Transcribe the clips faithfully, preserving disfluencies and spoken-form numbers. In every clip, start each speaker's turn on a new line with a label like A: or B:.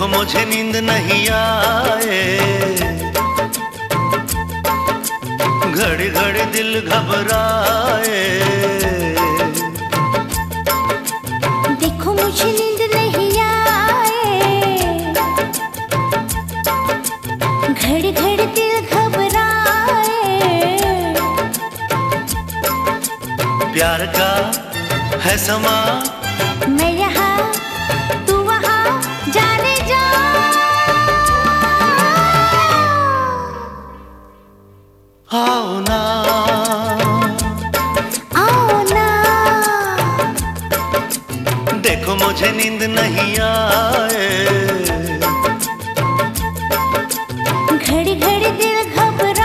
A: देखो मुझे नींद नहीं आए, घड़ी घड़ी दिल घबराए।
B: देखो मुझे नींद नहीं आए, घड़ी घड़ी दिल घबराए।
A: प्यार का है समा,
B: मैं यहाँ तू वहाँ, जाने जा।
A: आओ ना
B: आओ ना,
A: देखो मुझे नींद नहीं आए,
B: घड़ी घड़ी दिल घबराए।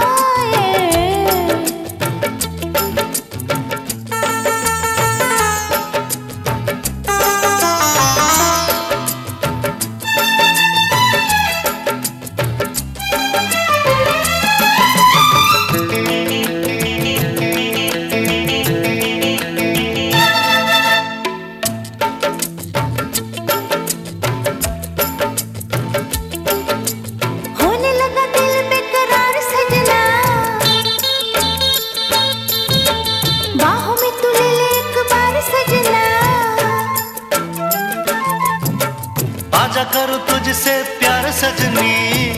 A: आजा करूं तुझसे प्यार सजनी,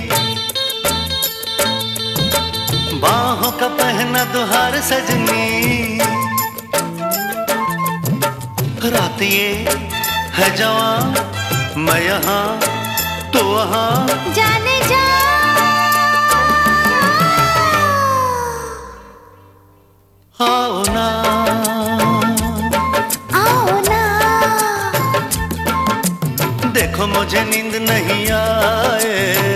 A: बाहों का पहना दुहार सजनी। रात ये है जवां, मैं यहाँ तो वहाँ,
B: जाने जा।
A: आओ ना
B: आओ ना,
A: देखो मुझे नींद नहीं आए,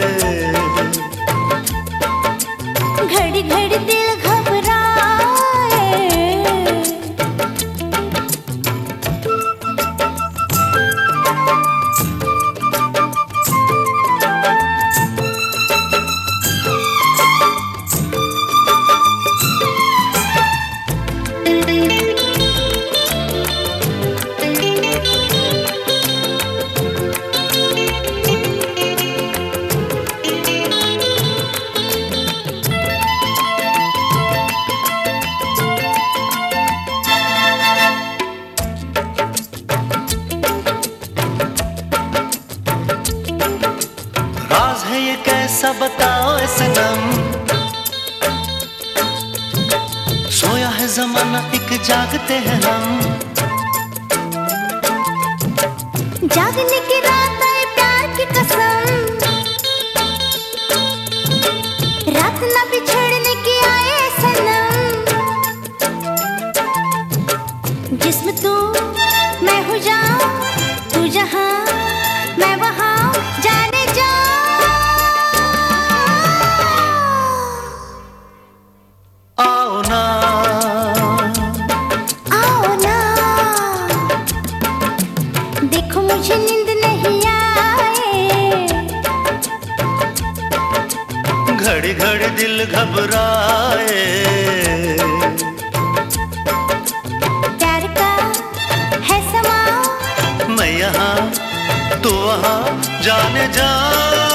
B: घड़ी घड़ी दिल घबराए।
A: राज है ये कैसा बताओ ऐ सनम, सोया है जमाना एक जागते हैं हम।
B: जागने की रात आए प्यार की कसम, रात ना बिछड़ने की आए सनम। जिस्म तू मैं हो जाऊं, तू जहां मैं वहां, जाने जा।
A: आओ ना
B: आओ ना, देखो मुझे नींद नहीं आए,
A: घड़ी घड़ी दिल घबराए।
B: प्यार का है समा,
A: मैं यहाँ तो वहाँ, जाने जा।